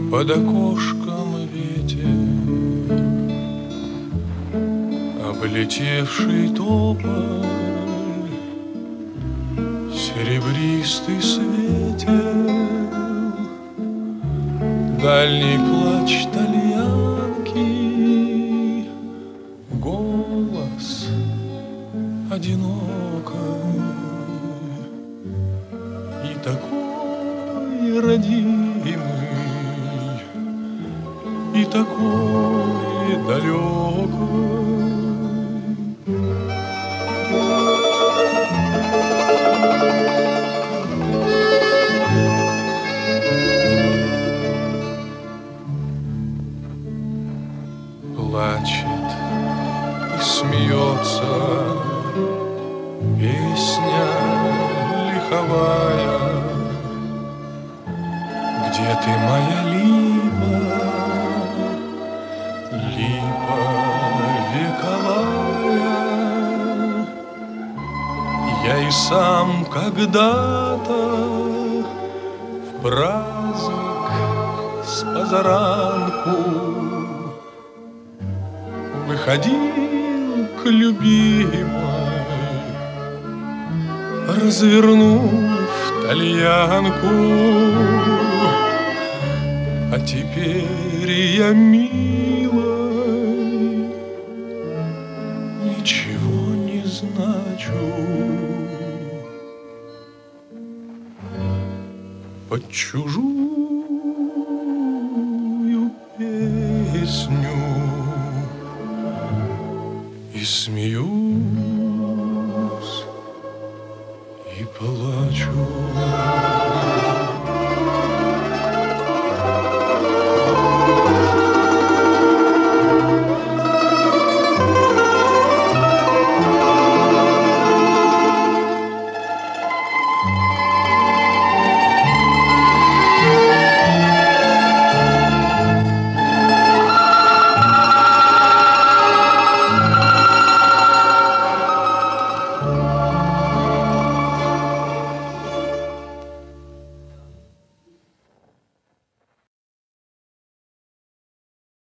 Под окошком ветер, облетевший тополь, серебристый светел, дальний плач тальянки, голос одинокой и такой родимый, и такой далекой. Плачет и смеется песня лиховая. Где ты, моя липа, липа вековая? Я и сам когда-то в праздник с позаранку выходил к любимой, развернув тальянку. А теперь я, милой, ничего не значу. Под чужую песню и смеюсь, и плачу.